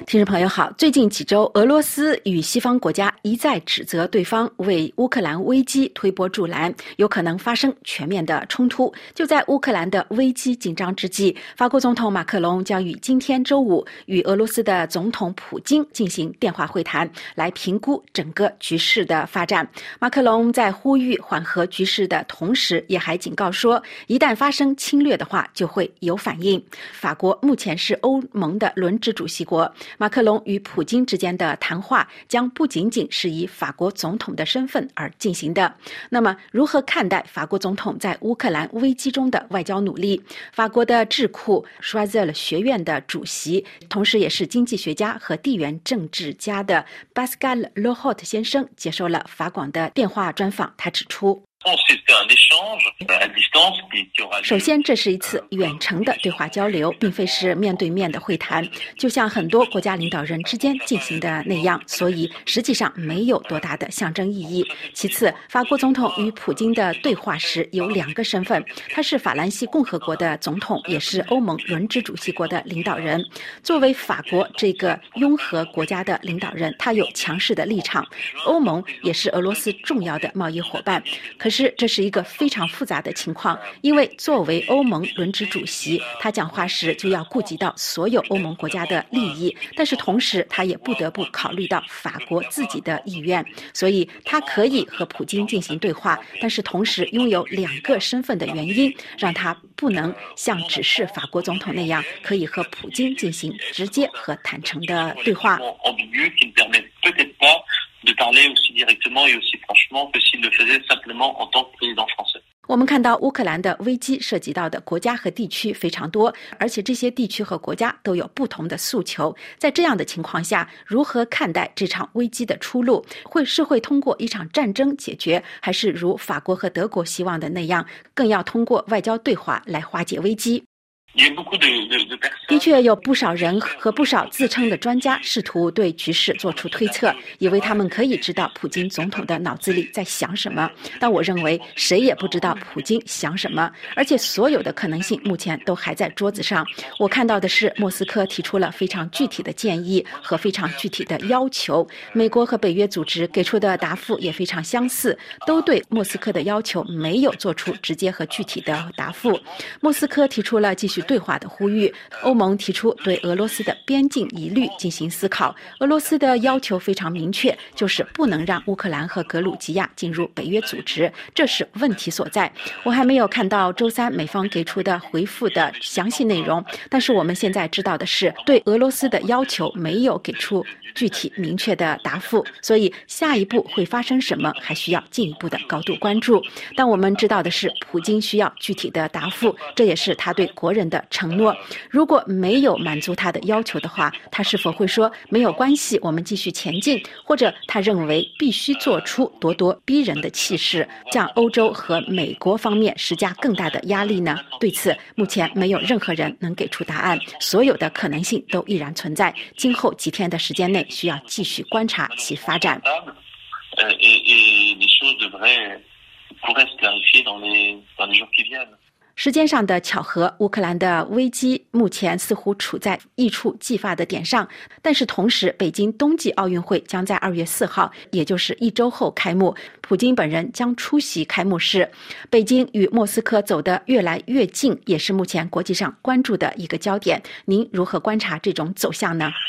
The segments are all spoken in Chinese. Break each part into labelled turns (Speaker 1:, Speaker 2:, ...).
Speaker 1: 听众朋友好，最近几周，俄罗斯与西方国家一再指责对方为乌克兰危机推波助澜，有可能发生全面的冲突。就在乌克兰的危机紧张之际，法国总统马克龙将于今天周五与俄罗斯的总统普京进行电话会谈，来评估整个局势的发展。马克龙在呼吁缓和局势的同时，也还警告说，一旦发生侵略的话，就会有反应。法国目前是欧盟的轮值主席国，马克龙与普京之间的谈话将不仅仅是以法国总统的身份而进行的。那么，如何看待法国总统在乌克兰危机中的外交努力？法国的智库 Schweizer 学院的主席，同时也是经济学家和地缘政治家的 Pascal Lohot 先生接受了法广的电话专访，他指出，首先，这是一次远程的对话交流，并非是面对面的会谈，就像很多国家领导人之间进行的那样，所以实际上没有多大的象征意义。其次，法国总统与普京的对话时有两个身份，他是法兰西共和国的总统，也是欧盟轮值主席国的领导人。作为法国这个拥核国家的领导人，他有强势的立场。欧盟也是俄罗斯重要的贸易伙伴。可是这是一个非常复杂的情况，因为作为欧盟轮值主席，他讲话时就要顾及到所有欧盟国家的利益，但是同时他也不得不考虑到法国自己的意愿，所以他可以和普京进行对话，但是同时拥有两个身份的原因，让他不能像只是法国总统那样可以和普京进行直接和坦诚的对话。我们看到乌克兰的危机涉及到的国家和地区非常多，而且这些地区和国家都有不同的诉求。在这样的情况下，如何看待这场危机的出路？会通过一场战争解决，还是如法国和德国希望的那样，更要通过外交对话来化解危机？的确有不少人和不少自称的专家试图对局势做出推测，以为他们可以知道普京总统的脑子里在想什么，但我认为谁也不知道普京想什么，而且所有的可能性目前都还在桌子上。我看到的是莫斯科提出了非常具体的建议和非常具体的要求，美国和北约组织给出的答复也非常相似，都对莫斯科的要求没有做出直接和具体的答复。莫斯科提出了继续对话的呼吁，欧盟提出对俄罗斯的边境疑虑进行思考。俄罗斯的要求非常明确，就是不能让乌克兰和格鲁吉亚进入北约组织，这是问题所在。我还没有看到周三美方给出的回复的详细内容，但是我们现在知道的是，对俄罗斯的要求没有给出具体明确的答复，所以下一步会发生什么还需要进一步的高度关注。但我们知道的是，普京需要具体的答复，这也是他对国人的承诺。如果没有满足他的要求的话，他是否会说没有关系，我们继续前进，或者他认为必须做出咄咄逼人的气势，向欧洲和美国方面施加更大的压力呢？对此，目前没有任何人能给出答案，所有的可能性都依然存在，今后几天的时间内需要继续观察其发展。时间上的巧合，乌克兰的危机目前似乎处在一触即发的点上，但是同时北京冬季奥运会将在2月4号，也就是1周后开幕，普京本人将出席开幕式。北京与莫斯科走得越来越近，也是目前国际上关注的一个焦点。您如何观察这种走向呢？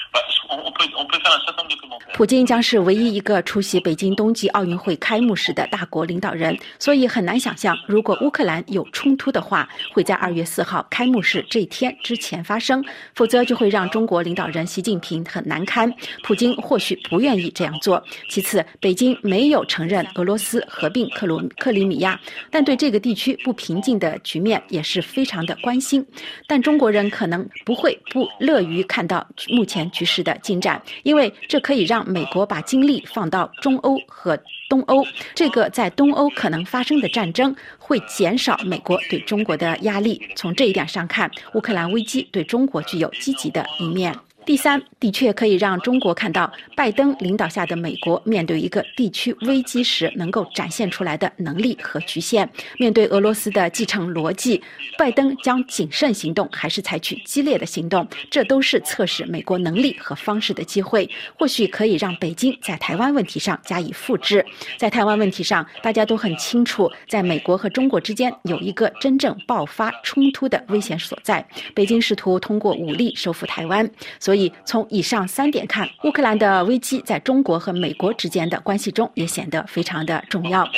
Speaker 1: 普京将是唯一一个出席北京冬季奥运会开幕式的大国领导人，所以很难想象，如果乌克兰有冲突的话，会在2月4号开幕式这一天之前发生，否则就会让中国领导人习近平很难堪。普京或许不愿意这样做。其次，北京没有承认俄罗斯合并克里米亚，但对这个地区不平静的局面也是非常的关心。但中国人可能不乐于看到目前局势的进展，因为这可以让美国把精力放到中欧和东欧，这个在东欧可能发生的战争会减少美国对中国的压力。从这一点上看，乌克兰危机对中国具有积极的一面。 第三，的确可以让中国看到拜登领导下的美国面对一个地区危机时能够展现出来的能力和局限。面对俄罗斯的继承逻辑，拜登将谨慎行动还是采取激烈的行动，这都是测试美国能力和方式的机会，或许可以让北京在台湾问题上加以复制。在台湾问题上，大家都很清楚，在美国和中国之间有一个真正爆发冲突的危险所在，北京试图通过武力收复台湾。所以从以上3点看，乌克兰的危机在中国和美国之间的关系中也显得非常的重要。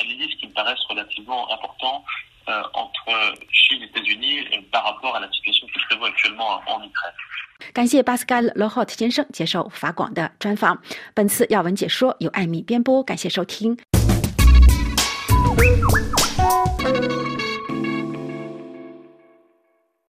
Speaker 1: 感谢巴斯卡·罗霍特先生接受法广的专访。本次要闻解说由艾米编播，感谢收听。